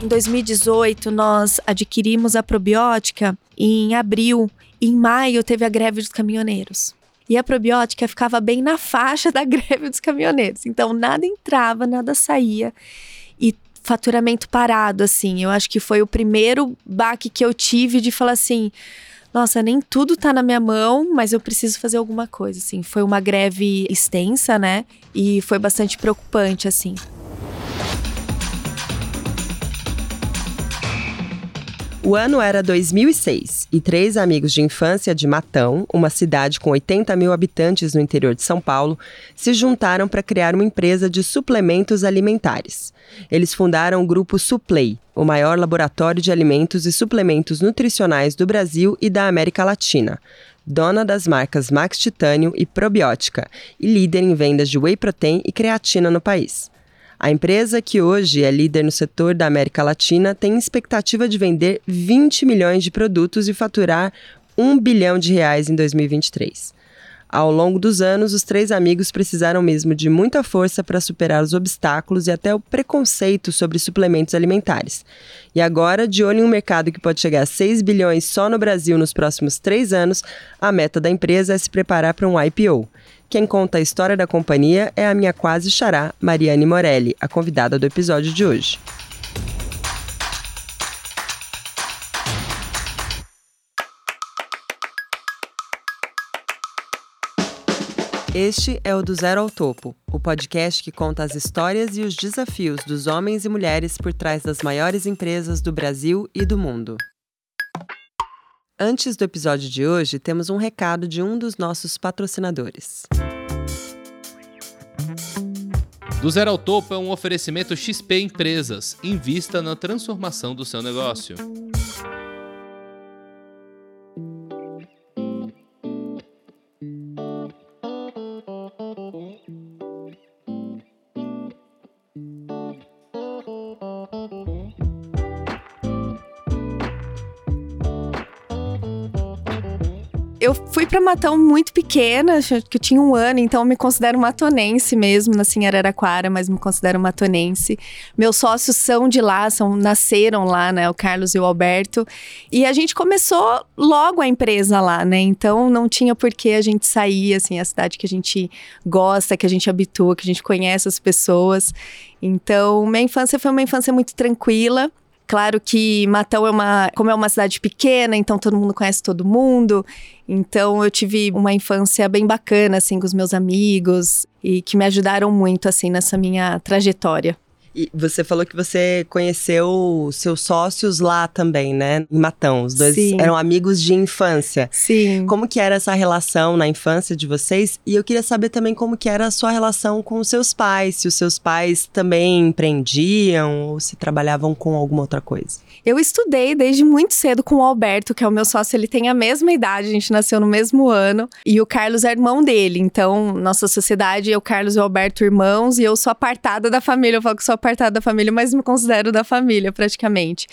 Em 2018, nós adquirimos a probiótica em abril. Em maio, teve a greve dos caminhoneiros. E a probiótica ficava bem na faixa da greve dos caminhoneiros. Então, nada entrava, nada saía. E faturamento parado, assim. Eu acho que foi o primeiro baque que eu tive de falar assim... Nossa, nem tudo tá na minha mão, mas eu preciso fazer alguma coisa, assim. Foi uma greve extensa, né? E foi bastante preocupante, assim. O ano era 2006 e 3 amigos de infância de Matão, uma cidade com 80 mil habitantes no interior de São Paulo, se juntaram para criar uma empresa de suplementos alimentares. Eles fundaram o grupo Suplay, o maior laboratório de alimentos e suplementos nutricionais do Brasil e da América Latina, dona das marcas Max Titânio e Probiótica, e líder em vendas de whey protein e creatina no país. A empresa, que hoje é líder no setor da América Latina, tem expectativa de vender 20 milhões de produtos e faturar R$1 bilhão em 2023. Ao longo dos anos, os 3 amigos precisaram mesmo de muita força para superar os obstáculos e até o preconceito sobre suplementos alimentares. E agora, de olho em um mercado que pode chegar a 6 bilhões só no Brasil nos próximos 3 anos, a meta da empresa é se preparar para um IPO. Quem conta a história da companhia é a minha quase xará, Mariane Morelli, a convidada do episódio de hoje. Este é o Do Zero ao Topo, o podcast que conta as histórias e os desafios dos homens e mulheres por trás das maiores empresas do Brasil e do mundo. Antes do episódio de hoje, temos um recado de um dos nossos patrocinadores. Do Zero ao Topo é um oferecimento XP Empresas. Invista na transformação do seu negócio. Eu fui para Matão muito pequena, acho que eu tinha 1 ano, então eu me considero matonense mesmo, nasci em Araraquara, mas me considero matonense. Meus sócios são de lá, nasceram lá, né, o Carlos e o Alberto. E a gente começou logo a empresa lá, né, então não tinha por que a gente sair, assim, a cidade que a gente gosta, que a gente habitua, que a gente conhece as pessoas. Então, minha infância foi uma infância muito tranquila. Claro que Matão como é uma cidade pequena, então todo mundo conhece todo mundo. Então eu tive uma infância bem bacana, assim, com os meus amigos e que me ajudaram muito, assim, nessa minha trajetória. E você falou que você conheceu seus sócios lá também, né? Em Matão. Os dois Sim. Eram amigos de infância. Sim. Como que era essa relação na infância de vocês? E eu queria saber também como que era a sua relação com os seus pais. Se os seus pais também empreendiam ou se trabalhavam com alguma outra coisa. Eu estudei desde muito cedo com o Alberto, que é o meu sócio. Ele tem a mesma idade, a gente nasceu no mesmo ano. E o Carlos é irmão dele. Então, nossa sociedade é o Carlos e o Alberto irmãos. E eu sou apartada da família. Eu falo que sou apartada da família, mas me considero da família, praticamente.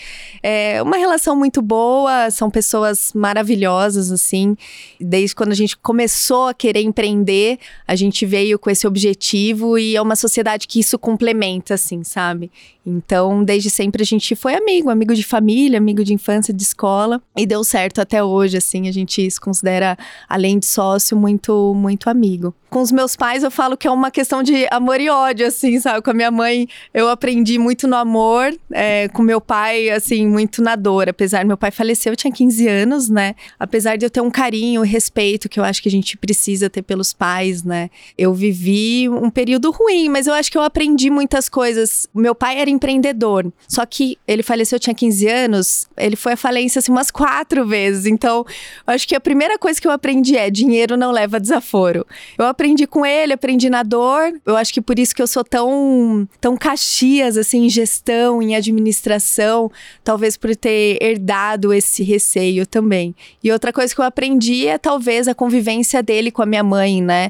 É uma relação muito boa, são pessoas maravilhosas, assim. Desde quando a gente começou a querer empreender, a gente veio com esse objetivo e é uma sociedade que isso complementa, assim, sabe? Então, desde sempre a gente foi amigo de família, amigo de infância, de escola. E deu certo até hoje, assim, a gente se considera, além de sócio, muito, muito amigo. Com os meus pais, eu falo que é uma questão de amor e ódio, assim, sabe? Com a minha mãe, eu aprendi muito no amor. Com meu pai, assim, muito na dor. Apesar, meu pai faleceu, eu tinha 15 anos, né? Apesar de eu ter um carinho e respeito que eu acho que a gente precisa ter pelos pais, né? Eu vivi um período ruim, mas eu acho que eu aprendi muitas coisas. Meu pai era empreendedor, só que ele faleceu, eu tinha 15 anos, ele foi à falência, assim, umas 4 vezes. Então, eu acho que a primeira coisa que eu aprendi é: dinheiro não leva desaforo. Eu aprendi com ele, aprendi na dor. Eu acho que por isso que eu sou tão Caxias, assim, em gestão, em administração, talvez por ter herdado esse receio também. E outra coisa que eu aprendi é talvez a convivência dele com a minha mãe, né?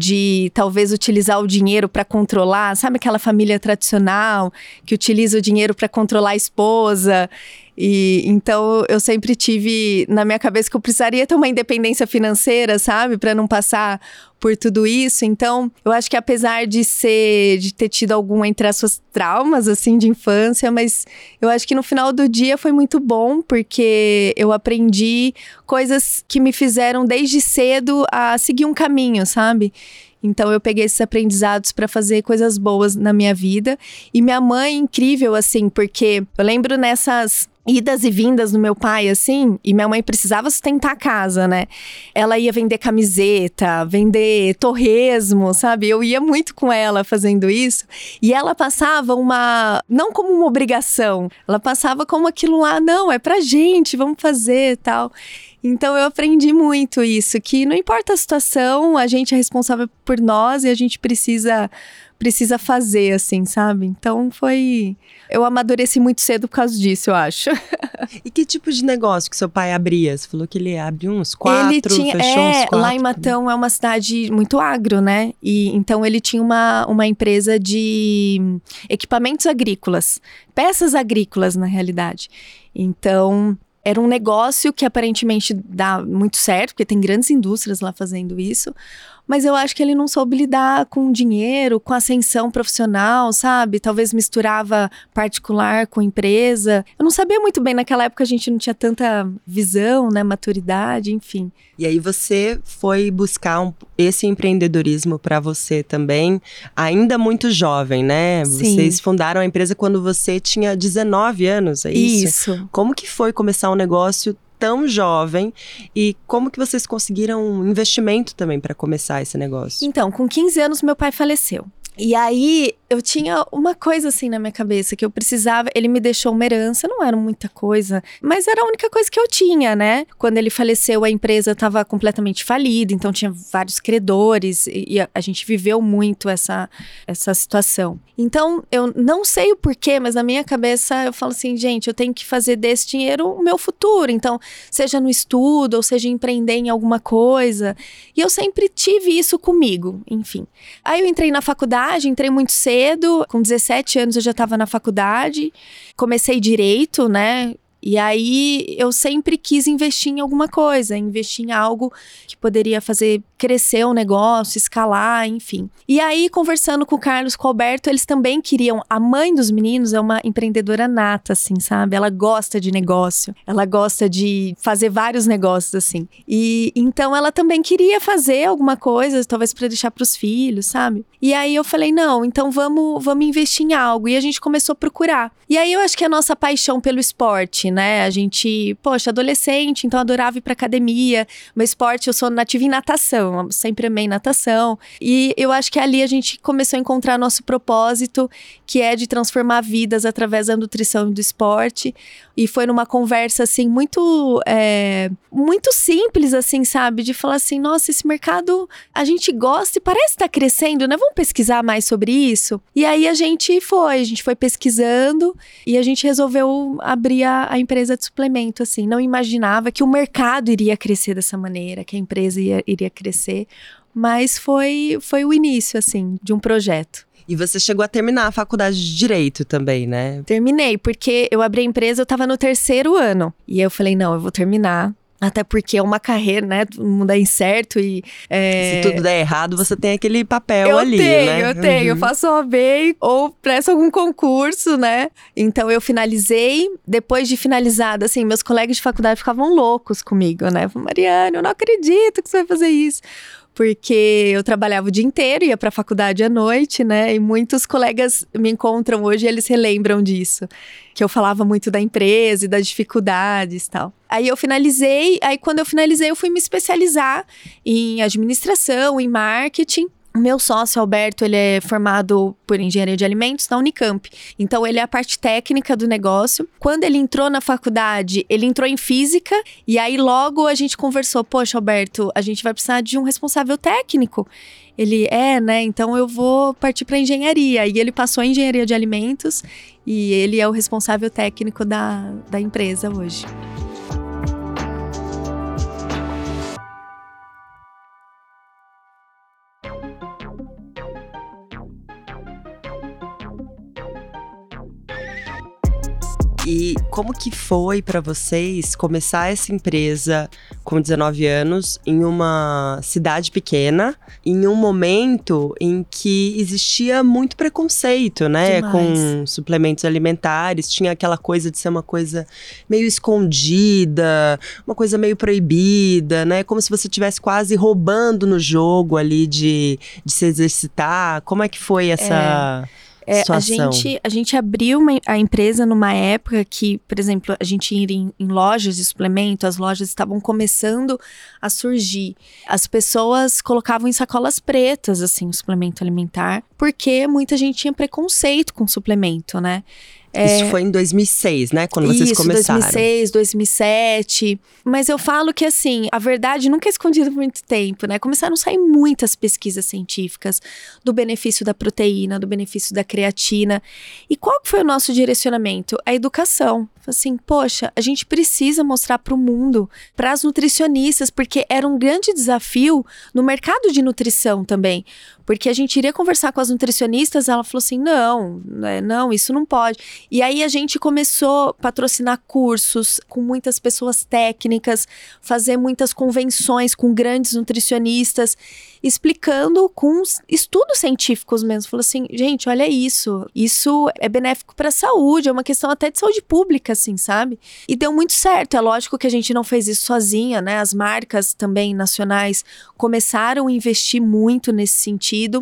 De talvez utilizar o dinheiro para controlar, sabe aquela família tradicional que utiliza o dinheiro para controlar a esposa? E então eu sempre tive na minha cabeça que eu precisaria ter uma independência financeira, sabe? Para não passar por tudo isso. Então, eu acho que apesar de ter tido algum, entre as suas traumas, assim, de infância, mas eu acho que no final do dia foi muito bom, porque eu aprendi coisas que me fizeram desde cedo a seguir um caminho, sabe? Então, eu peguei esses aprendizados para fazer coisas boas na minha vida. E minha mãe, incrível, assim, porque eu lembro nessas idas e vindas do meu pai, assim, e minha mãe precisava sustentar a casa, né? Ela ia vender camiseta, vender torresmo, sabe? Eu ia muito com ela fazendo isso. E ela passava não como uma obrigação, ela passava como aquilo lá, não, é pra gente, vamos fazer e tal. Então eu aprendi muito isso, que não importa a situação, a gente é responsável por nós e a gente precisa fazer, assim, sabe? Então eu amadureci muito cedo por causa disso, eu acho. E que tipo de negócio que seu pai abria? Você falou que ele abriu uns 4, fechou uns 4. Lá em Matão é uma cidade muito agro, né? E então ele tinha uma empresa de equipamentos agrícolas, peças agrícolas, na realidade. Então era um negócio que aparentemente dá muito certo, porque tem grandes indústrias lá fazendo isso. Mas eu acho que ele não soube lidar com dinheiro, com ascensão profissional, sabe? Talvez misturava particular com empresa. Eu não sabia muito bem, naquela época a gente não tinha tanta visão, né? Maturidade, enfim. E aí você foi buscar esse empreendedorismo para você também, ainda muito jovem, né? Sim. Vocês fundaram a empresa quando você tinha 19 anos, é isso? Isso. Como que foi começar um negócio tão jovem e como que vocês conseguiram um investimento também para começar esse negócio? Então, com 15 anos meu pai faleceu. E aí, eu tinha uma coisa assim na minha cabeça, que eu precisava... Ele me deixou uma herança, não era muita coisa, mas era a única coisa que eu tinha, né? Quando ele faleceu, a empresa estava completamente falida, então tinha vários credores, e a gente viveu muito essa situação. Então, eu não sei o porquê, mas na minha cabeça eu falo assim, gente, eu tenho que fazer desse dinheiro o meu futuro. Então, seja no estudo, ou seja empreender em alguma coisa. E eu sempre tive isso comigo, enfim. Aí eu entrei na faculdade, entrei muito cedo, com 17 anos eu já estava na faculdade, comecei direito, né? E aí eu sempre quis investir em alguma coisa, investir em algo que poderia fazer crescer o negócio, escalar, enfim. E aí, conversando com o Carlos, com o Alberto, eles também queriam... A mãe dos meninos é uma empreendedora nata, assim, sabe? Ela gosta de negócio, ela gosta de fazer vários negócios, assim. E então ela também queria fazer alguma coisa, talvez para deixar para os filhos, sabe? E aí eu falei, não, então vamos investir em algo. E a gente começou a procurar. E aí eu acho que a nossa paixão pelo esporte, né? A gente, poxa, adolescente, então adorava ir pra academia. Meu esporte, eu sou nativa em natação, eu sempre amei natação. E eu acho que ali a gente começou a encontrar nosso propósito, que é de transformar vidas através da nutrição e do esporte. E foi numa conversa, assim, muito simples, assim, sabe? De falar assim, nossa, esse mercado a gente gosta e parece estar crescendo, né? Vamos pesquisar mais sobre isso? E aí a gente foi pesquisando e a gente resolveu abrir a empresa de suplemento, assim. Não imaginava que o mercado iria crescer dessa maneira, que a empresa iria crescer. Mas foi o início, assim, de um projeto. E você chegou a terminar a faculdade de Direito também, né? Terminei, porque eu abri a empresa, eu tava no 3º ano. E aí eu falei, não, eu vou terminar. Até porque é uma carreira, né? Todo mundo é incerto e... Se tudo der errado, você tem aquele papel ali, né? Eu tenho. Eu faço OAB ou presto algum concurso, né? Então, eu finalizei. Depois de finalizada, assim, meus colegas de faculdade ficavam loucos comigo, né? Mariana, eu não acredito que você vai fazer isso. Porque eu trabalhava o dia inteiro, ia pra faculdade à noite, né? E muitos colegas me encontram hoje e eles relembram disso. Que eu falava muito da empresa e das dificuldades e tal. Aí quando eu finalizei, eu fui me especializar em administração, em marketing. O meu sócio, Alberto, ele é formado por engenharia de alimentos na Unicamp. Então, ele é a parte técnica do negócio. Quando ele entrou na faculdade, ele entrou em física. E aí, logo, a gente conversou. Poxa, Alberto, a gente vai precisar de um responsável técnico. Ele, né? Então, eu vou partir para engenharia. E ele passou em engenharia de alimentos. E ele é o responsável técnico da empresa hoje. E como que foi para vocês começar essa empresa com 19 anos em uma cidade pequena, em um momento em que existia muito preconceito, né? Demais. Com suplementos alimentares, tinha aquela coisa de ser uma coisa meio escondida, uma coisa meio proibida, né? Como se você estivesse quase roubando no jogo ali de se exercitar. Como é que foi essa... A gente abriu a empresa numa época que, por exemplo, a gente ia em lojas de suplemento, as lojas estavam começando a surgir. As pessoas colocavam em sacolas pretas, assim, o suplemento alimentar, porque muita gente tinha preconceito com suplemento, né? Isso foi em 2006, né? Quando vocês começaram. 2006, 2007. Mas eu falo que, assim, a verdade nunca é escondida por muito tempo, né? Começaram a sair muitas pesquisas científicas do benefício da proteína, do benefício da creatina. E qual que foi o nosso direcionamento? A educação. Assim, poxa, a gente precisa mostrar para o mundo, para as nutricionistas, porque era um grande desafio no mercado de nutrição também. Porque a gente iria conversar com as nutricionistas, ela falou assim, não, isso não pode. E aí a gente começou a patrocinar cursos com muitas pessoas técnicas, fazer muitas convenções com grandes nutricionistas, explicando com estudos científicos mesmo. Falou assim, gente, olha isso é benéfico para a saúde, é uma questão até de saúde pública, assim, sabe? E deu muito certo, é lógico que a gente não fez isso sozinha, né? As marcas também nacionais começaram a investir muito nesse sentido.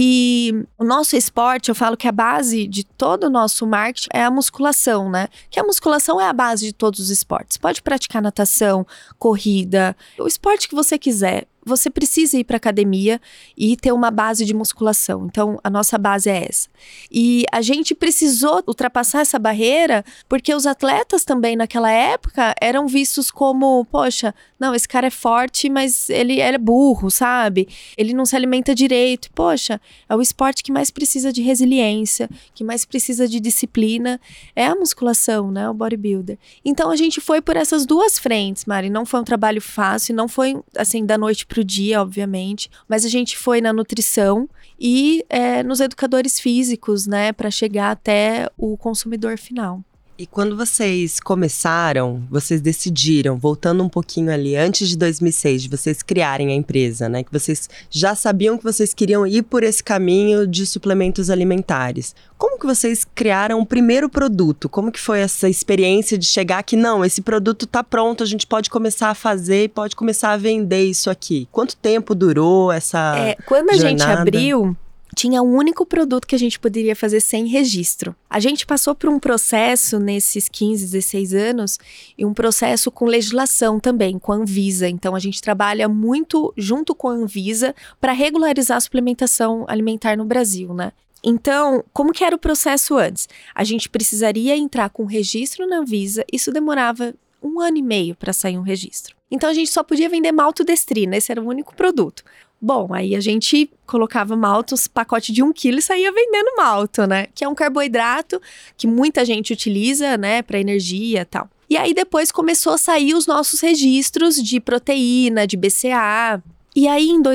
E o nosso esporte, eu falo que a base de todo o nosso marketing é a musculação, né? Que a musculação é a base de todos os esportes. Pode praticar natação, corrida, o esporte que você quiser. Você precisa ir para academia e ter uma base de musculação. Então, a nossa base é essa. E a gente precisou ultrapassar essa barreira porque os atletas também naquela época eram vistos como, poxa, não, esse cara é forte, mas ele é burro, sabe? Ele não se alimenta direito. Poxa, é o esporte que mais precisa de resiliência, que mais precisa de disciplina. É a musculação, né? O bodybuilder. Então, a gente foi por essas duas frentes, Mari. Não foi um trabalho fácil, não foi, assim, da noite pro dia, obviamente, mas a gente foi na nutrição e nos educadores físicos, né, para chegar até o consumidor final. E quando vocês começaram, vocês decidiram, voltando um pouquinho ali, antes de 2006, de vocês criarem a empresa, né? Que vocês já sabiam que vocês queriam ir por esse caminho de suplementos alimentares. Como que vocês criaram o primeiro produto? Como que foi essa experiência de chegar que, não, esse produto tá pronto, a gente pode começar a fazer, pode começar a vender isso aqui? Quanto tempo durou essa quando a jornada? gente abriu, tinha um único produto que a gente poderia fazer sem registro. A gente passou por um processo nesses 15, 16 anos, e um processo com legislação também, com a Anvisa. Então, a gente trabalha muito junto com a Anvisa para regularizar a suplementação alimentar no Brasil, né? Então, como que era o processo antes? A gente precisaria entrar com registro na Anvisa, isso demorava 1 ano e meio para sair um registro. Então, a gente só podia vender maltodestrina, esse era o único produto. Bom, aí a gente colocava maltos, pacote de 1 quilo e saía vendendo malto, né? Que é um carboidrato que muita gente utiliza, né, para energia e tal. E aí depois começou a sair os nossos registros de proteína, de BCAA. E aí em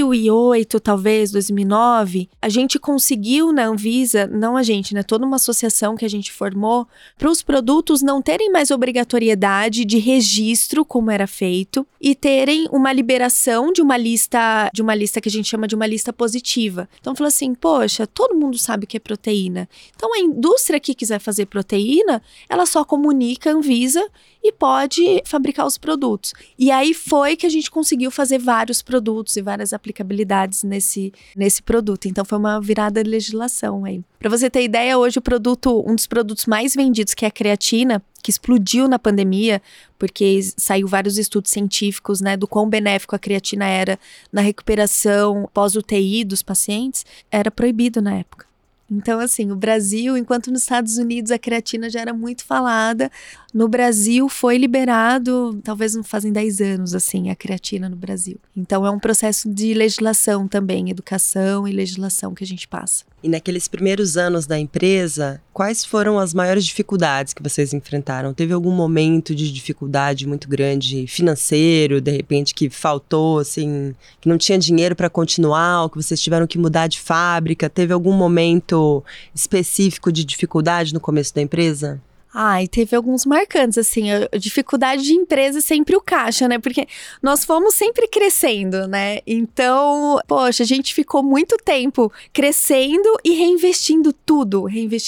2008, talvez 2009, a gente conseguiu na Anvisa, não a gente, né, toda uma associação que a gente formou, para os produtos não terem mais obrigatoriedade de registro, como era feito, e terem uma liberação de uma lista que a gente chama de uma lista positiva. Então falou assim, poxa, todo mundo sabe o que é proteína. Então a indústria que quiser fazer proteína, ela só comunica a Anvisa e pode fabricar os produtos. E aí foi que a gente conseguiu fazer vários produtos e várias aplicabilidades nesse produto. Então foi uma virada de legislação aí. Para você ter ideia, hoje um dos produtos mais vendidos, que é a creatina, que explodiu na pandemia, porque saiu vários estudos científicos, né, do quão benéfico a creatina era na recuperação pós-UTI dos pacientes, era proibido na época. Então, assim, o Brasil, enquanto nos Estados Unidos a creatina já era muito falada, no Brasil foi liberado, talvez não fazem 10 anos, assim, a creatina no Brasil. Então, é um processo de legislação também, educação e legislação que a gente passa. E naqueles primeiros anos da empresa, quais foram as maiores dificuldades que vocês enfrentaram? Teve algum momento de dificuldade muito grande, financeiro, de repente, que faltou, assim, que não tinha dinheiro para continuar, ou que vocês tiveram que mudar de fábrica? Teve algum momento específico de dificuldade no começo da empresa? E teve alguns marcantes, assim, a dificuldade de empresa é sempre o caixa, né? Porque nós fomos sempre crescendo, né? Então, poxa, a gente ficou muito tempo crescendo e reinvestindo tudo.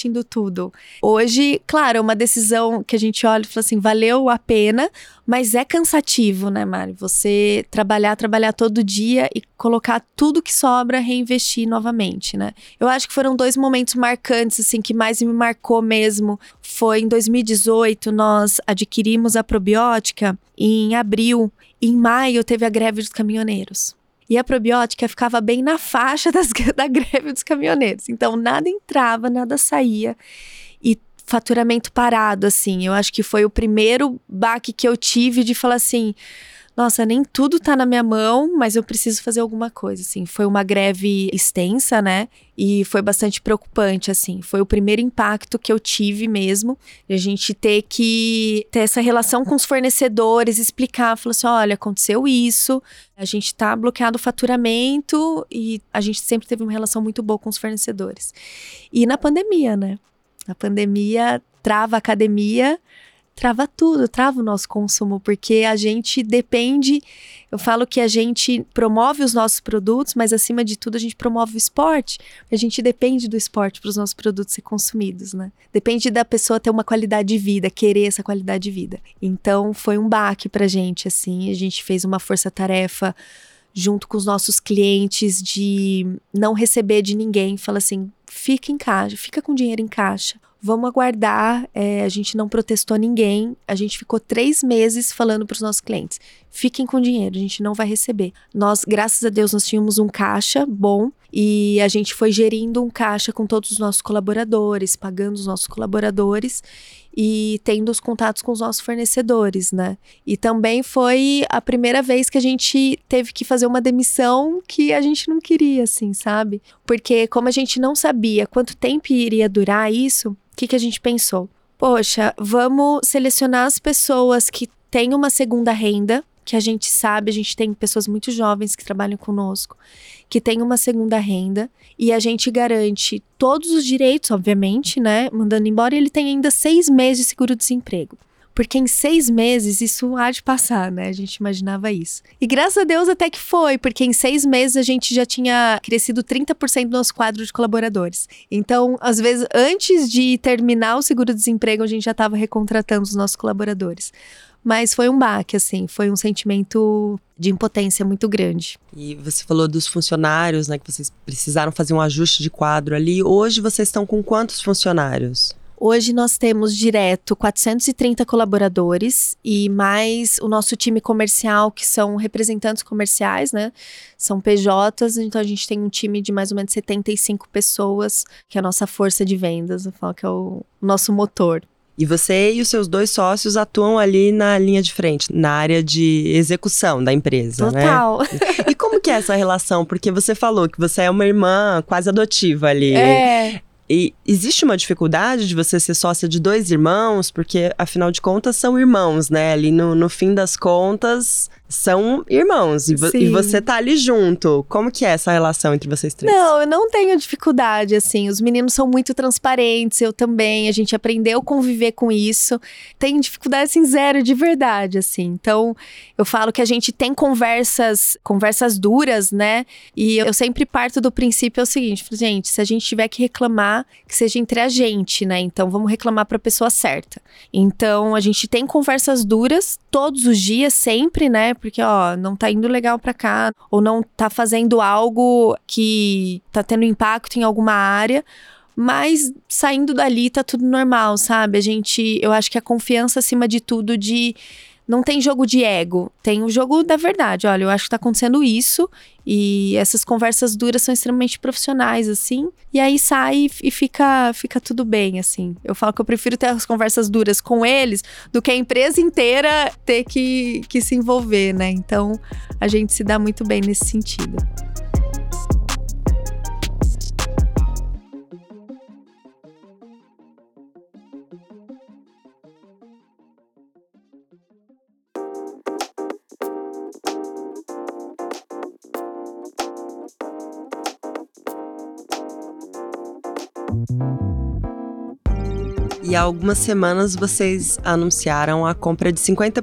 Hoje, claro, é uma decisão que a gente olha e fala assim, valeu a pena, mas é cansativo, né, Mari? Você trabalhar todo dia e colocar tudo que sobra, reinvestir novamente, né? Eu acho que foram 2 momentos marcantes, assim, que mais me marcou mesmo. Foi em 2018, nós adquirimos a probiótica em abril. Em maio, teve a greve dos caminhoneiros. E a probiótica ficava bem na faixa da greve dos caminhoneiros. Então, nada entrava, nada saía. E faturamento parado, assim. Eu acho que foi o primeiro baque que eu tive de falar assim, nossa, nem tudo tá na minha mão, mas eu preciso fazer alguma coisa, assim. Foi uma greve extensa, né? E foi bastante preocupante, assim. Foi o primeiro impacto que eu tive mesmo. De a gente ter que ter essa relação com os fornecedores, explicar. Falar assim, olha, aconteceu isso, a gente tá bloqueado o faturamento e a gente sempre teve uma relação muito boa com os fornecedores. E na pandemia, né? Na pandemia, trava a academia, trava tudo, trava o nosso consumo, porque a gente depende, eu falo que a gente promove os nossos produtos, mas acima de tudo a gente promove o esporte, a gente depende do esporte para os nossos produtos ser consumidos, né? Depende da pessoa ter uma qualidade de vida, querer essa qualidade de vida. Então foi um baque pra gente, assim, a gente fez uma força-tarefa junto com os nossos clientes de não receber de ninguém, fala assim, fica em caixa, fica com dinheiro em caixa. Vamos aguardar, a gente não protestou ninguém, a gente ficou 3 meses falando para os nossos clientes, fiquem com dinheiro, a gente não vai receber. Nós, graças a Deus, nós tínhamos um caixa bom e a gente foi gerindo um caixa com todos os nossos colaboradores, pagando os nossos colaboradores e tendo os contatos com os nossos fornecedores, né? E também foi a primeira vez que a gente teve que fazer uma demissão que a gente não queria, assim, sabe? Porque como a gente não sabia quanto tempo iria durar isso, o que a gente pensou? Poxa, vamos selecionar as pessoas que têm uma segunda renda, que a gente sabe, a gente tem pessoas muito jovens que trabalham conosco, que têm uma segunda renda, e a gente garante todos os direitos, obviamente, né, mandando embora, e ele tem ainda 6 meses de seguro-desemprego. Porque em 6 meses isso há de passar, né? A gente imaginava isso. E graças a Deus até que foi, porque em 6 meses a gente já tinha crescido 30% do nosso quadro de colaboradores. Então, às vezes, antes de terminar o seguro-desemprego, a gente já estava recontratando os nossos colaboradores. Mas foi um baque, assim, foi um sentimento de impotência muito grande. E você falou dos funcionários, né, que vocês precisaram fazer um ajuste de quadro ali. Hoje vocês estão com quantos funcionários? Hoje nós temos direto 430 colaboradores e mais o nosso time comercial, que são representantes comerciais, né? São PJs, então a gente tem um time de mais ou menos 75 pessoas, que é a nossa força de vendas, eu falo que é o nosso motor. E você e os seus 2 sócios atuam ali na linha de frente, na área de execução da empresa, Total. Né? E como que é essa relação? Porque você falou que você é uma irmã quase adotiva ali. E existe uma dificuldade de você ser sócia de 2 irmãos? Porque, afinal de contas, são irmãos, né? Ali no fim das contas, são irmãos. E você tá ali junto. Como que é essa relação entre vocês 3? Não, eu não tenho dificuldade, assim. Os meninos são muito transparentes, eu também. A gente aprendeu a conviver com isso. Tenho dificuldade, assim, zero, de verdade, assim. Então, eu falo que a gente tem conversas duras, né? E eu sempre parto do princípio, é o seguinte, gente, se a gente tiver que reclamar, que seja entre a gente, né? Então, vamos reclamar para a pessoa certa. Então, a gente tem conversas duras todos os dias, sempre, né? Porque, não tá indo legal pra cá, ou não tá fazendo algo que tá tendo impacto em alguma área, mas saindo dali tá tudo normal, sabe? Eu acho que a confiança acima de tudo não tem jogo de ego, tem o jogo da verdade. Olha, eu acho que tá acontecendo isso e essas conversas duras são extremamente profissionais, assim. E aí sai e fica tudo bem, assim. Eu falo que eu prefiro ter as conversas duras com eles do que a empresa inteira ter que se envolver, né? Então, a gente se dá muito bem nesse sentido. E E há algumas semanas vocês anunciaram a compra de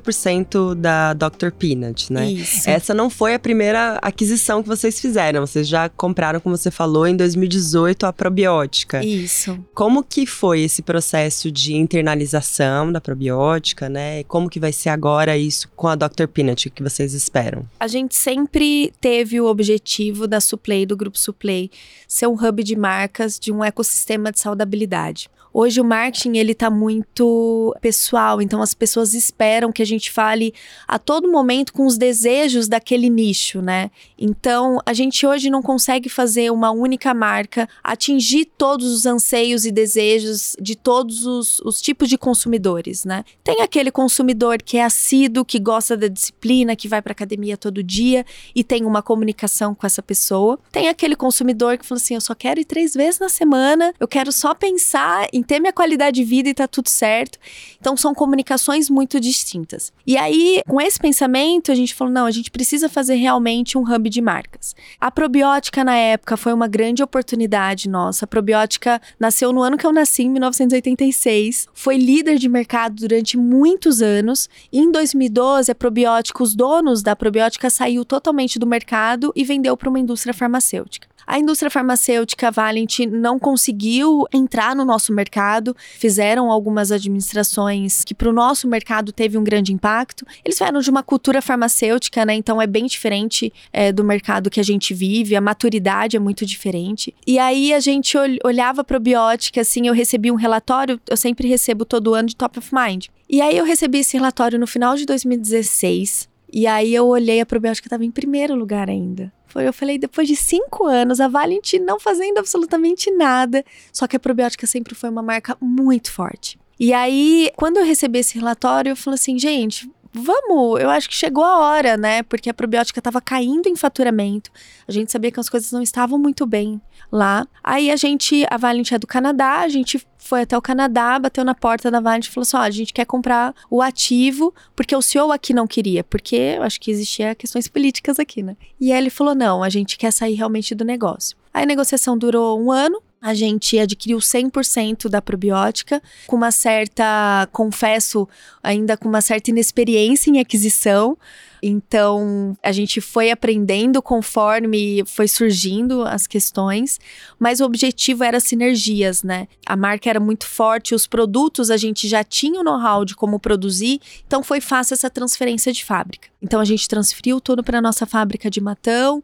50% da Dr. Peanut, né? Isso. Essa não foi a primeira aquisição que vocês fizeram. Vocês já compraram, como você falou, em 2018 a probiótica. Isso. Como que foi esse processo de internalização da probiótica, né? E como que vai ser agora isso com a Dr. Peanut, o que vocês esperam? A gente sempre teve o objetivo da Suplay, do Grupo Suplay, ser um hub de marcas de um ecossistema de saudabilidade. Hoje o marketing, ele tá muito pessoal, então as pessoas esperam que a gente fale a todo momento com os desejos daquele nicho, né? Então, a gente hoje não consegue fazer uma única marca, atingir todos os anseios e desejos de todos os tipos de consumidores, né? Tem aquele consumidor que é assíduo, que gosta da disciplina, que vai pra academia todo dia e tem uma comunicação com essa pessoa. Tem aquele consumidor que fala assim, eu só quero ir 3 vezes na semana, eu quero só pensar em ter minha qualidade de vida e tá tudo certo. Então, são comunicações muito distintas. E aí, com esse pensamento, a gente falou, não, a gente precisa fazer realmente um hub de marcas. A probiótica, na época, foi uma grande oportunidade nossa. A probiótica nasceu no ano que eu nasci, em 1986. Foi líder de mercado durante muitos anos. E em 2012, a probiótica, os donos da probiótica saiu totalmente do mercado e vendeu para uma indústria farmacêutica. A indústria farmacêutica Valent não conseguiu entrar no nosso mercado, fizeram algumas administrações que para o nosso mercado teve um grande impacto. Eles vieram de uma cultura farmacêutica, né? Então é bem diferente do mercado que a gente vive, a maturidade é muito diferente. E aí a gente olhava a probiótica, assim, eu recebi um relatório, eu sempre recebo todo ano de Top of Mind. E aí eu recebi esse relatório no final de 2016, e aí eu olhei, a probiótica estava em primeiro lugar ainda. Eu falei, depois de 5 anos, a Valent não fazendo absolutamente nada. Só que a probiótica sempre foi uma marca muito forte. E aí, quando eu recebi esse relatório, eu falei assim, gente, vamos, eu acho que chegou a hora, né? Porque a probiótica estava caindo em faturamento. A gente sabia que as coisas não estavam muito bem lá. Aí a Valent é do Canadá, a gente foi até o Canadá, bateu na porta da Valent e falou assim, ó, a gente quer comprar o ativo, porque o CEO aqui não queria, porque eu acho que existia questões políticas aqui, né? E aí ele falou, não, a gente quer sair realmente do negócio. Aí a negociação durou 1 ano, a gente adquiriu 100% da probiótica, com uma certa, confesso, ainda com uma certa inexperiência em aquisição. Então, a gente foi aprendendo conforme foi surgindo as questões, mas o objetivo era sinergias, né? A marca era muito forte, os produtos a gente já tinha o know-how de como produzir, então foi fácil essa transferência de fábrica. Então, a gente transferiu tudo para a nossa fábrica de Matão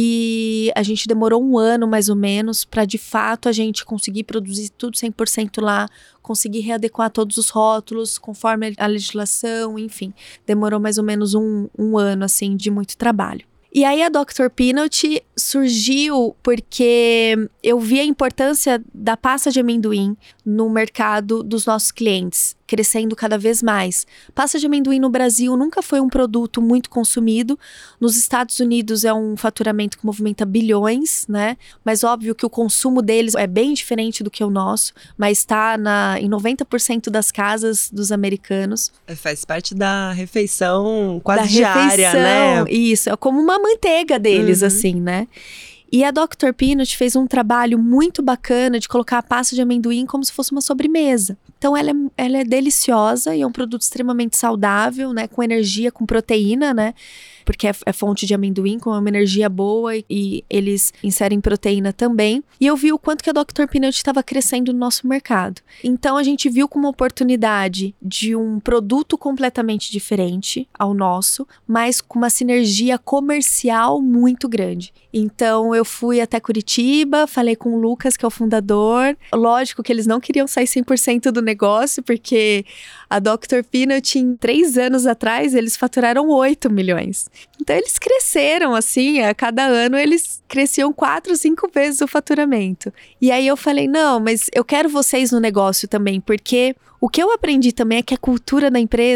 e a gente demorou 1 ano, mais ou menos, para de fato a gente conseguir produzir tudo 100% lá, conseguir readequar todos os rótulos conforme a legislação, enfim. Demorou mais ou menos um ano, assim, de muito trabalho. E aí a Dr. Peanut surgiu porque eu vi a importância da pasta de amendoim no mercado dos nossos clientes, crescendo cada vez mais. Pasta de amendoim no Brasil nunca foi um produto muito consumido. Nos Estados Unidos é um faturamento que movimenta bilhões, né? Mas óbvio que o consumo deles é bem diferente do que o nosso, mas está em 90% das casas dos americanos. Faz parte da refeição quase diária, né? Isso, é como uma manteiga deles, assim, né? E a Dr. Peanut fez um trabalho muito bacana de colocar a pasta de amendoim como se fosse uma sobremesa. Então ela é deliciosa e é um produto extremamente saudável, né? Com energia, com proteína, né? Porque é fonte de amendoim, com uma energia boa e eles inserem proteína também. E eu vi o quanto que a Dr. Peanut estava crescendo no nosso mercado. Então a gente viu como oportunidade de um produto completamente diferente ao nosso, mas com uma sinergia comercial muito grande. Então eu fui até Curitiba, falei com o Lucas, que é o fundador. Lógico que eles não queriam sair 100% do negócio, porque a Dr. Peanut, em 3 anos atrás, eles faturaram 8 milhões. Então eles cresceram, assim, a cada ano eles cresciam 4, 5 vezes o faturamento. E aí eu falei, não, mas eu quero vocês no negócio também, porque o que eu aprendi também é que a cultura da empresa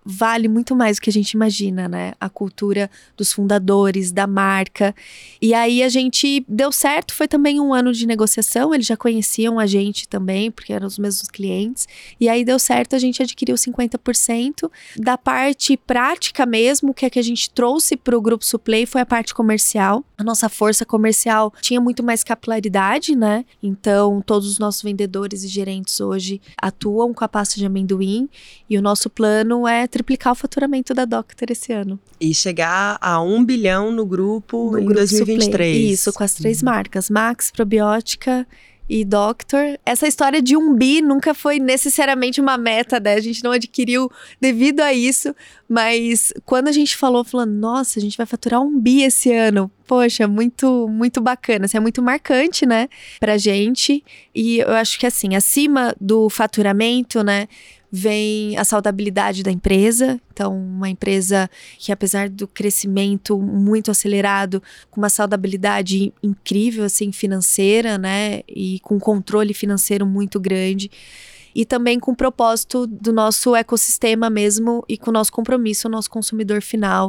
vale muito mais do que a gente imagina, né? A cultura dos fundadores, da marca. E aí a gente deu certo, foi também um ano de negociação, eles já conheciam a gente também, porque eram os mesmos clientes. E aí deu certo, a gente adquiriu 50%. Da parte prática mesmo, que é que a gente trouxe para o Grupo Suplay foi a parte comercial. A nossa força comercial tinha muito mais capilaridade, né? Então, todos os nossos vendedores e gerentes hoje atuam com a pasta de amendoim. E o nosso plano é triplicar o faturamento da Docter esse ano. E chegar a 1 bilhão no grupo em 2023. Suplay. Isso, com as 3 marcas. Max, Probiótica e Docter. Essa história de 1 bi nunca foi necessariamente uma meta, né? A gente não adquiriu devido a isso. Mas quando a gente falou, nossa, a gente vai faturar 1 bi esse ano. Poxa, muito, muito bacana. Isso é muito marcante, né? Pra gente. E eu acho que assim, acima do faturamento, né? Vem a saudabilidade da empresa. Então, uma empresa que, apesar do crescimento muito acelerado, com uma saudabilidade incrível, assim, financeira, né? E com controle financeiro muito grande. E também com o propósito do nosso ecossistema mesmo e com o nosso compromisso, o nosso consumidor final,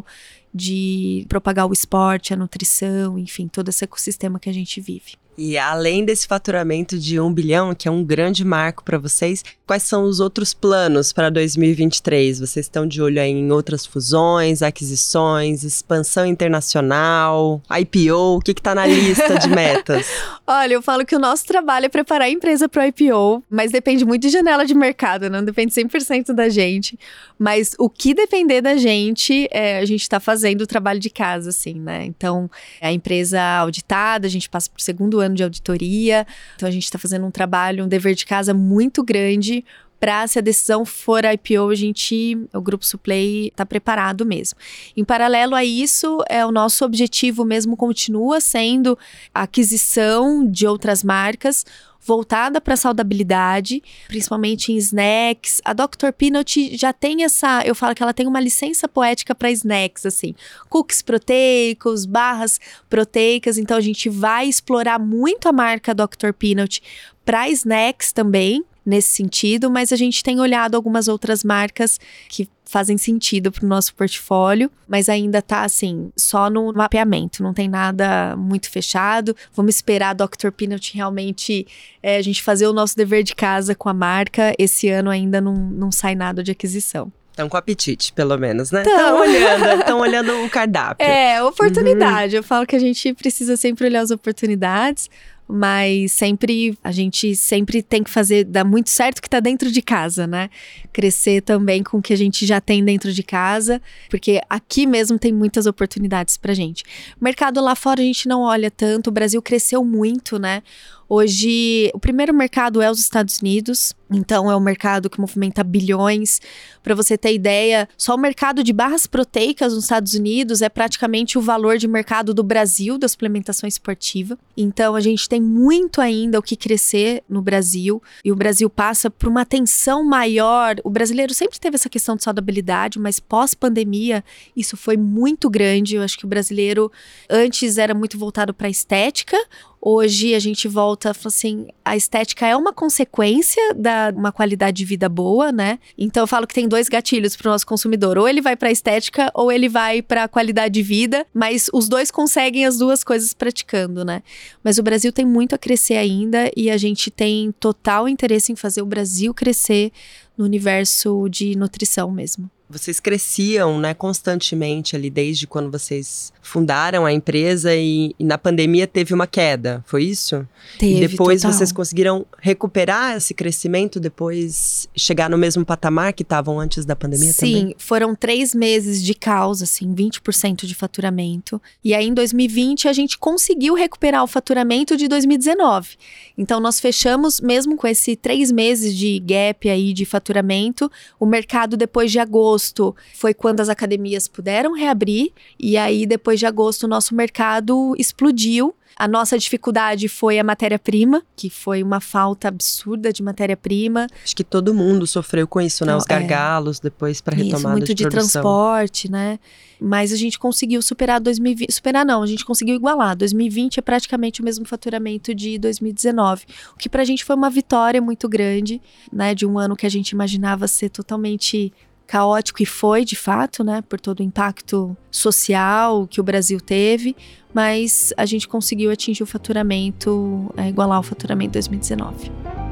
de propagar o esporte, a nutrição, enfim, todo esse ecossistema que a gente vive. E além desse faturamento de 1 bilhão, que é um grande marco para vocês, quais são os outros planos para 2023? Vocês estão de olho aí em outras fusões, aquisições, expansão internacional, IPO? O que está na lista de metas? Olha, eu falo que o nosso trabalho é preparar a empresa para o IPO, mas depende muito de janela de mercado, não depende 100% da gente. Mas o que depender da gente, a gente está fazendo o trabalho de casa, assim, né? Então, a empresa auditada, a gente passa por 2º ano de auditoria, então a gente está fazendo um trabalho, um dever de casa muito grande para, se a decisão for IPO, o Grupo Suplay está preparado mesmo. Em paralelo a isso, o nosso objetivo mesmo continua sendo a aquisição de outras marcas voltada para a saudabilidade, principalmente em snacks. A Dr. Peanut já tem eu falo que ela tem uma licença poética para snacks, assim, cookies proteicos, barras proteicas, então a gente vai explorar muito a marca Dr. Peanut para snacks também, nesse sentido, mas a gente tem olhado algumas outras marcas que fazem sentido para o nosso portfólio, mas ainda tá assim, só no mapeamento, não tem nada muito fechado. Vamos esperar a Dr. Peanut realmente, a gente fazer o nosso dever de casa com a marca. Esse ano ainda não sai nada de aquisição. Estão com apetite, pelo menos, né? Então. Estão olhando o cardápio. Oportunidade. Eu falo que a gente precisa sempre olhar as oportunidades, mas a gente sempre tem que dar muito certo o que tá dentro de casa, né? Crescer também com o que a gente já tem dentro de casa, porque aqui mesmo tem muitas oportunidades pra gente. O mercado lá fora a gente não olha tanto, o Brasil cresceu muito, né? Hoje, o primeiro mercado é os Estados Unidos, então é um mercado que movimenta bilhões. Para você ter ideia, só o mercado de barras proteicas nos Estados Unidos é praticamente o valor de mercado do Brasil, da suplementação esportiva. Então, a gente tem muito ainda o que crescer no Brasil, e o Brasil passa por uma atenção maior. O brasileiro sempre teve essa questão de saudabilidade, mas pós-pandemia, isso foi muito grande. Eu acho que o brasileiro antes era muito voltado para a estética. Hoje a gente volta, fala assim, a estética é uma consequência da uma qualidade de vida boa, né? Então eu falo que tem 2 gatilhos para o nosso consumidor, ou ele vai para a estética ou ele vai para a qualidade de vida, mas os dois conseguem as 2 coisas praticando, né? Mas o Brasil tem muito a crescer ainda e a gente tem total interesse em fazer o Brasil crescer no universo de nutrição mesmo. Vocês cresciam, né, constantemente ali desde quando vocês fundaram a empresa e na pandemia teve uma queda, foi isso? Teve, e depois total. Vocês conseguiram recuperar esse crescimento, depois chegar no mesmo patamar que estavam antes da pandemia também? Sim, foram 3 meses de caos, assim, 20% de faturamento. E aí em 2020 a gente conseguiu recuperar o faturamento de 2019. Então nós fechamos, mesmo com esse 3 meses de gap aí de faturamento, o mercado depois de agosto foi quando as academias puderam reabrir, e aí depois de agosto o nosso mercado explodiu. A nossa dificuldade foi a matéria-prima, que foi uma falta absurda de matéria-prima. Acho que todo mundo sofreu com isso, né? Os gargalos depois para retomada isso, muito de produção. Transporte, né? Mas a gente conseguiu superar 2020. Superar não, a gente conseguiu igualar. 2020 é praticamente o mesmo faturamento de 2019. O que pra gente foi uma vitória muito grande, né? De um ano que a gente imaginava ser totalmente caótico, e foi de fato, né, por todo o impacto social que o Brasil teve, mas a gente conseguiu atingir o faturamento, igualar o faturamento de 2019.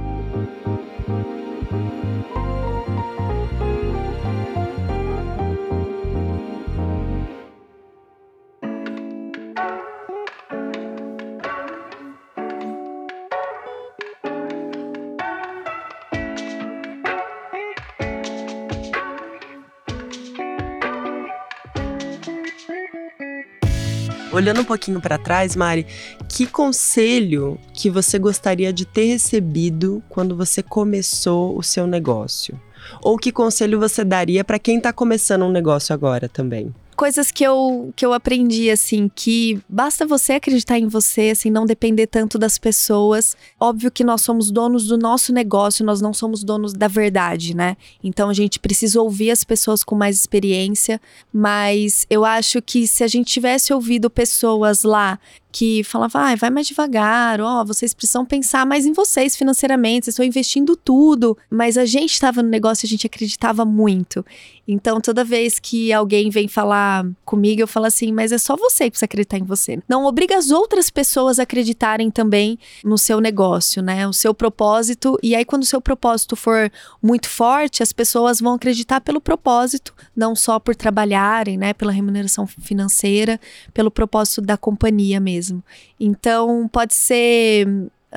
Olhando um pouquinho para trás, Mari, que conselho que você gostaria de ter recebido quando você começou o seu negócio? Ou que conselho você daria para quem está começando um negócio agora também? Coisas que eu aprendi, assim, que basta você acreditar em você, assim, não depender tanto das pessoas. Óbvio que nós somos donos do nosso negócio, nós não somos donos da verdade, né? Então a gente precisa ouvir as pessoas com mais experiência, mas eu acho que se a gente tivesse ouvido pessoas lá que falavam, vai mais devagar, vocês precisam pensar mais em vocês financeiramente, vocês estão investindo tudo. Mas a gente estava no negócio, a gente acreditava muito. Então, toda vez que alguém vem falar comigo, eu falo assim, mas é só você que precisa acreditar em você. Não obriga as outras pessoas a acreditarem também no seu negócio, né? O seu propósito. E aí, quando o seu propósito for muito forte, as pessoas vão acreditar pelo propósito, não só por trabalharem, né? Pela remuneração financeira, pelo propósito da companhia mesmo. Então, pode ser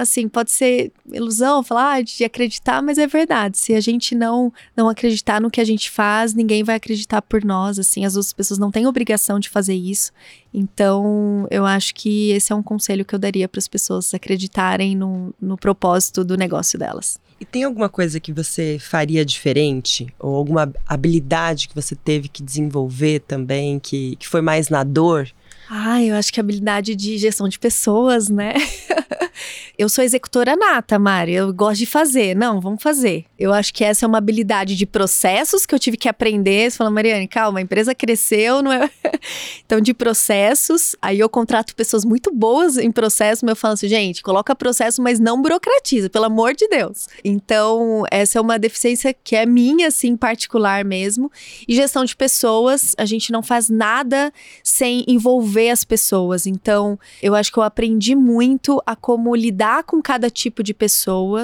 ilusão falar de acreditar, mas é verdade. Se a gente não acreditar no que a gente faz, ninguém vai acreditar por nós, assim. As outras pessoas não têm obrigação de fazer isso. Então, eu acho que esse é um conselho que eu daria para as pessoas acreditarem no propósito do negócio delas. E tem alguma coisa que você faria diferente? Ou alguma habilidade que você teve que desenvolver também, que foi mais na dor? Eu acho que a habilidade de gestão de pessoas, né? Eu sou executora nata, Mari, eu gosto de fazer. Não, vamos fazer. Eu acho que essa é uma habilidade de processos que eu tive que aprender. Você fala, Mariane, calma, a empresa cresceu, não é? Então, de processos, aí eu contrato pessoas muito boas em processo, mas eu falo assim, gente, coloca processo, mas não burocratiza, pelo amor de Deus. Então, essa é uma deficiência que é minha, assim, particular mesmo. E gestão de pessoas, a gente não faz nada sem envolver as pessoas. Então, eu acho que eu aprendi muito a como lidar com cada tipo de pessoa,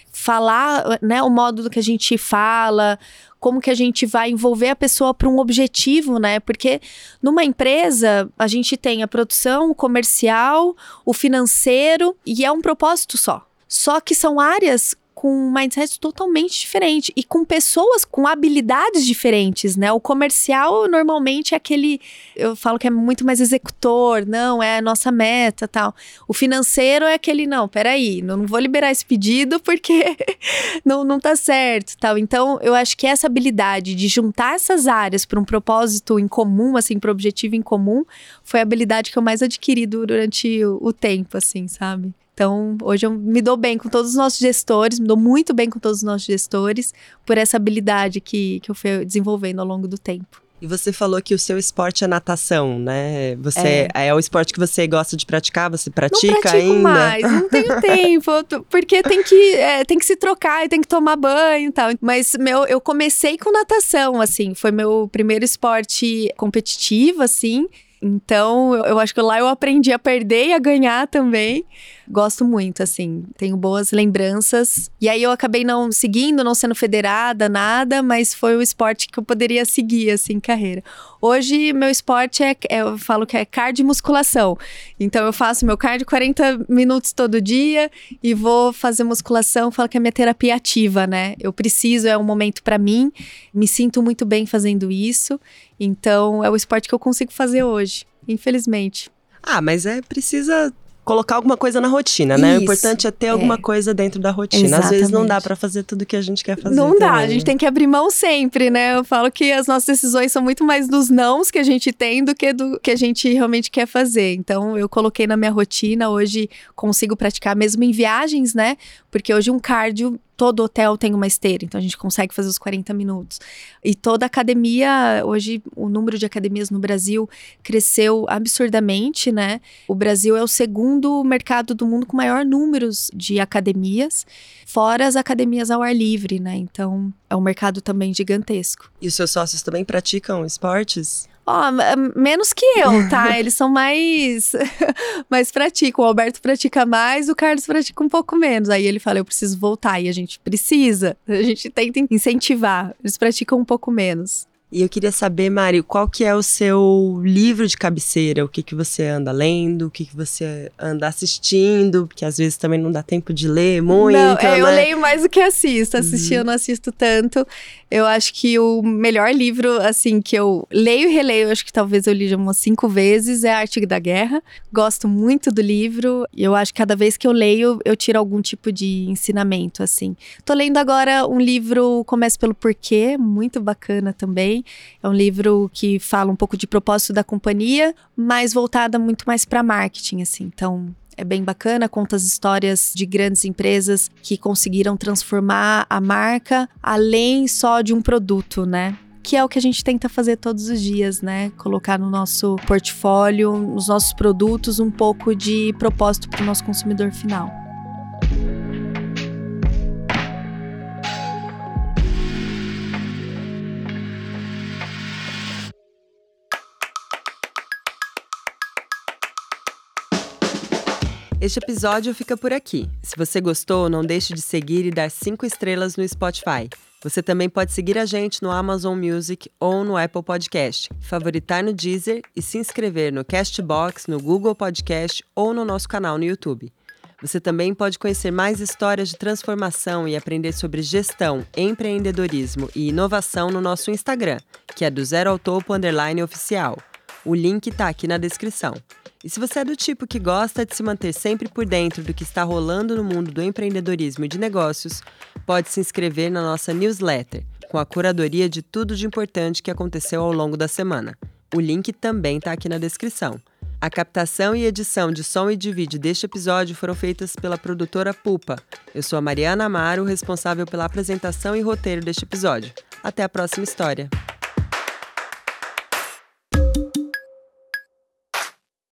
falar, né, o modo do que a gente fala, como que a gente vai envolver a pessoa para um objetivo, né? Porque numa empresa, a gente tem a produção, o comercial, o financeiro, e é um propósito só. Só que são áreas com um mindset totalmente diferente e com pessoas com habilidades diferentes, né? O comercial normalmente é aquele, eu falo que é muito mais executor, não, é a nossa meta, tal. O financeiro é aquele, não, peraí, não vou liberar esse pedido porque não tá certo, tal. Então, eu acho que essa habilidade de juntar essas áreas para um propósito em comum, assim, para um objetivo em comum, foi a habilidade que eu mais adquiri durante o tempo, assim, sabe? Então, hoje eu me dou bem com todos os nossos gestores, me dou muito bem com todos os nossos gestores, por essa habilidade que eu fui desenvolvendo ao longo do tempo. E você falou que o seu esporte é natação, né? Você é o esporte que você gosta de praticar, você pratica ainda? Não pratico mais, não tenho tempo, porque tem que se trocar e tem que tomar banho e tal. Mas eu comecei com natação, assim, foi meu primeiro esporte competitivo, assim. Então, eu acho que lá eu aprendi a perder e a ganhar também. Gosto muito, assim, tenho boas lembranças. E aí eu acabei não seguindo, não sendo federada, nada, mas foi o esporte que eu poderia seguir, assim, carreira. Hoje, meu esporte eu falo que é cardio e musculação. Então, eu faço meu cardio 40 minutos todo dia e vou fazer musculação, falo que é minha terapia ativa, né? Eu preciso, é um momento pra mim, me sinto muito bem fazendo isso. Então, é o esporte que eu consigo fazer hoje, infelizmente. Mas precisa colocar alguma coisa na rotina, né? Isso, o importante é ter alguma coisa dentro da rotina. Exatamente. Às vezes não dá pra fazer tudo que a gente quer fazer. Não dá, também. a gente tem que abrir mão sempre, né? Eu falo que as nossas decisões são muito mais dos nãos que a gente tem do que a gente realmente quer fazer. Então, eu coloquei na minha rotina, hoje consigo praticar mesmo em viagens, né? Porque hoje um cardio todo hotel tem uma esteira, então a gente consegue fazer os 40 minutos. E toda academia, hoje o número de academias no Brasil cresceu absurdamente, né? O Brasil é o segundo mercado do mundo com maior número de academias, fora as academias ao ar livre, né? Então é um mercado também gigantesco. E os seus sócios também praticam esportes? Menos que eu, tá? Eles são mais praticam. O Alberto pratica mais, o Carlos pratica um pouco menos. Aí ele fala, eu preciso voltar. E a gente precisa. A gente tenta incentivar. Eles praticam um pouco menos. E eu queria saber, Mari, qual que é o seu livro de cabeceira? O que você anda lendo? O que você anda assistindo? Porque às vezes também não dá tempo de ler muito, não, né? Eu leio mais do que assisto. Assistir eu não assisto tanto. Eu acho que o melhor livro, assim, que eu leio e releio, acho que talvez eu li umas 5 vezes, é A Arte da Guerra. Gosto muito do livro. E eu acho que cada vez que eu leio, eu tiro algum tipo de ensinamento, assim. Tô lendo agora um livro, Comece pelo Porquê, muito bacana também. É um livro que fala um pouco de propósito da companhia, mas voltada muito mais para marketing, assim. Então, é bem bacana, conta as histórias de grandes empresas que conseguiram transformar a marca além só de um produto, né? Que é o que a gente tenta fazer todos os dias, né? Colocar no nosso portfólio, nos nossos produtos, um pouco de propósito para o nosso consumidor final. Este episódio fica por aqui. Se você gostou, não deixe de seguir e dar 5 estrelas no Spotify. Você também pode seguir a gente no Amazon Music ou no Apple Podcast, favoritar no Deezer e se inscrever no Castbox, no Google Podcast ou no nosso canal no YouTube. Você também pode conhecer mais histórias de transformação e aprender sobre gestão, empreendedorismo e inovação no nosso Instagram, que é do Zero ao Topo _oficial. O link está aqui na descrição. E se você é do tipo que gosta de se manter sempre por dentro do que está rolando no mundo do empreendedorismo e de negócios, pode se inscrever na nossa newsletter, com a curadoria de tudo de importante que aconteceu ao longo da semana. O link também está aqui na descrição. A captação e edição de som e de vídeo deste episódio foram feitas pela produtora Pupa. Eu sou a Mariana Amaro, responsável pela apresentação e roteiro deste episódio. Até a próxima história!